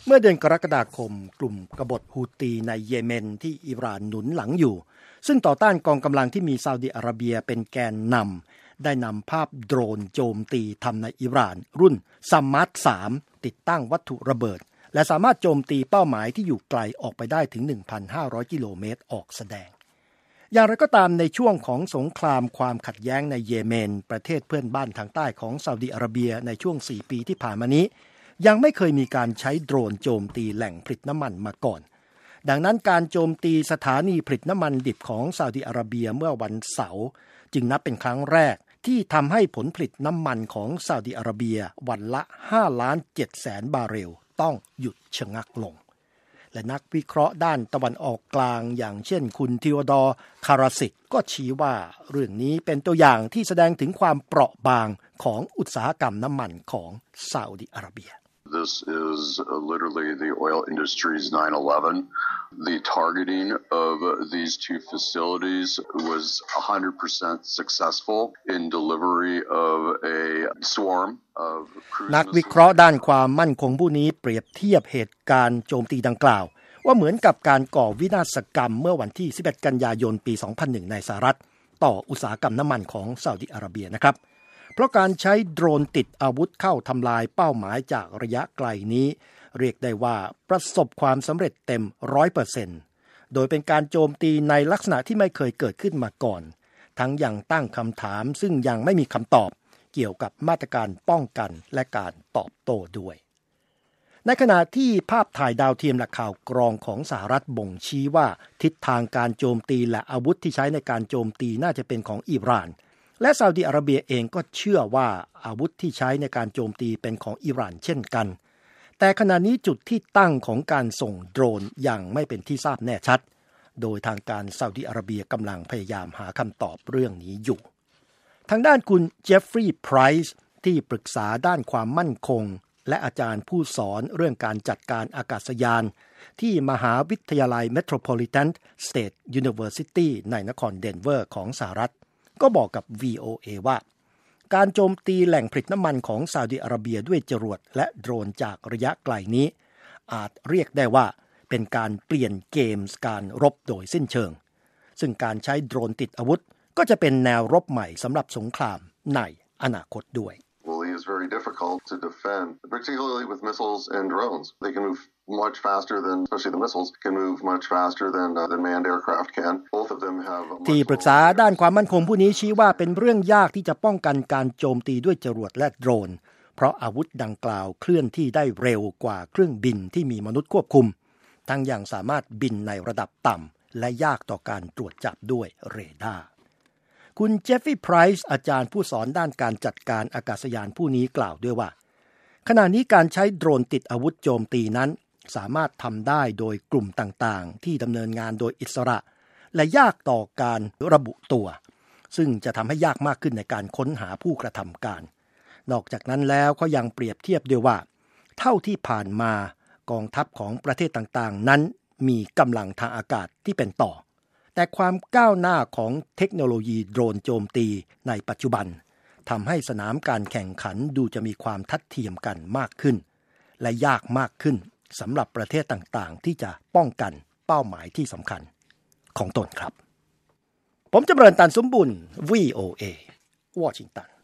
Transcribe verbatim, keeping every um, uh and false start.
เมื่อเดือนกรกฎาคมกลุ่มกบฏฮูตีในเยเมนที่อิหร่านหนุนหลังอยู่ซึ่งต่อต้านกองกำลังที่มีซาอุดิอาระเบียเป็นแกนนำได้นำภาพโดรนโจมตีทำในอิหร่านรุ่นซัมมัตสามติดตั้งวัตถุระเบิดและสามารถโจมตีเป้าหมายที่อยู่ไกลออกไปได้ถึง หนึ่งพันห้าร้อย กิโลเมตรออกแสดงอย่างไรก็ตามในช่วงของสงครามความขัดแย้งในเยเมนประเทศเพื่อนบ้านทางใต้ของซาอุดิอาระเบียในช่วงสี่ปีที่ผ่านมานี้ยังไม่เคยมีการใช้โดรนโจมตีแหล่งผลิตน้ำมันมาก่อนดังนั้นการโจมตีสถานีผลิตน้ำมันดิบของซาอุดิอาระเบียเมื่อวันเสาร์จึงนับเป็นครั้งแรกที่ทำให้ผลผลิตน้ำมันของซาอุดิอาระเบียวันละห้าล้านเจ็ดแสนบาร์เรลต้องหยุดชะงักลงและนักวิเคราะห์ด้านตะวันออกกลางอย่างเช่นคุณทิวดอร์คาราสิกก็ชี้ว่าเรื่องนี้เป็นตัวอย่างที่แสดงถึงความเปราะบางของอุตสาหกรรมน้ำมันของซาอุดิอาระเบีย This is literally the oil industry's nine eleven. The targeting of these two facilities was one hundred percent successful in delivery of a swarm of cruise missiles. นักวิเคราะห์ด้านความมั่นคงผู้นี้เปรียบเทียบเหตุการณ์โจมตีดังกล่าวว่าเหมือนกับการก่อวินาศกรรมเมื่อวันที่สิบเอ็ดกันยายนปีสองพันหนึ่งในสหรัฐต่ออุตสาหกรรมน้ำมันของซาอุดิอาระเบียนะครับเพราะการใช้โดรนติดอาวุธเข้าทำลายเป้าหมายจากระยะไกลนี้เรียกได้ว่าประสบความสำเร็จเต็ม หนึ่งร้อยเปอร์เซ็นต์ โดยเป็นการโจมตีในลักษณะที่ไม่เคยเกิดขึ้นมาก่อนทั้งยังตั้งคำถามซึ่งยังไม่มีคำตอบเกี่ยวกับมาตรการป้องกันและการตอบโต้ด้วยในขณะที่ภาพถ่ายดาวเทียมและข่าวกรองของสหรัฐบ่งชี้ว่าทิศทางการโจมตีและอาวุธที่ใช้ในการโจมตีน่าจะเป็นของอิหร่านและซาอุดิอาระเบียเองก็เชื่อว่าอาวุธที่ใช้ในการโจมตีเป็นของอิหร่านเช่นกันแต่ขณะนี้จุดที่ตั้งของการส่งโดรนยังไม่เป็นที่ทราบแน่ชัดโดยทางการซาอุดิอาระเบียกำลังพยายามหาคำตอบเรื่องนี้อยู่ทางด้านคุณเจฟฟรีย์ไพรส์ที่ปรึกษาด้านความมั่นคงและอาจารย์ผู้สอนเรื่องการจัดการอากาศยานที่มหาวิทยาลัย Metropolitan State University ในนครเดนเวอร์ของสหรัฐก็บอกกับ วี โอ เอ ว่าการโจมตีแหล่งผลิตน้ำมันของซาอุดิอาระเบียด้วยจรวดและโดรนจากระยะไกลนี้อาจเรียกได้ว่าเป็นการเปลี่ยนเกมการรบโดยสิ้นเชิงซึ่งการใช้โดรนติดอาวุธก็จะเป็นแนวรบใหม่สำหรับสงครามในอนาคตด้วย is very difficult to defend, particularly with missiles and drones. They can move much faster than, especially the missiles, can move much faster than, uh, than manned aircraft can. Both of them have... ที่ปรึกษาด้านความมั่นคงผู้นี้ชี้ว่าเป็นเรื่องยากที่จะป้องกันการโจมตีด้วยจรวดและโดรนเพราะอาวุธดังกล่าวเคลื่อนที่ได้เร็วกว่าเครื่องบินที่มีมนุษย์ควบคุมทั้งยังสามารถบินในระดับต่ำและยากต่อการตรวจจับด้วยเรดาร์คุณเจฟฟี่ไพรส์อาจารย์ผู้สอนด้านการจัดการอากาศยานผู้นี้กล่าวด้วยว่าขณะนี้การใช้โดรนติดอาวุธโจมตีนั้นสามารถทำได้โดยกลุ่มต่างๆที่ดำเนินงานโดยอิสระและยากต่อการระบุตัวซึ่งจะทำให้ยากมากขึ้นในการค้นหาผู้กระทำการนอกจากนั้นแล้วเขายังเปรียบเทียบด้วยว่าเท่าที่ผ่านมากองทัพของประเทศต่างๆนั้นมีกำลังทางอากาศที่เป็นต่อแต่ความก้าวหน้าของเทคโนโลยีโดรนโจมตีในปัจจุบันทำให้สนามการแข่งขันดูจะมีความทัดเทียมกันมากขึ้นและยากมากขึ้นสำหรับประเทศต่างๆที่จะป้องกันเป้าหมายที่สำคัญของตนครับผมจำเริญ ตันสมบุญ วี โอ เอ วอชิงตัน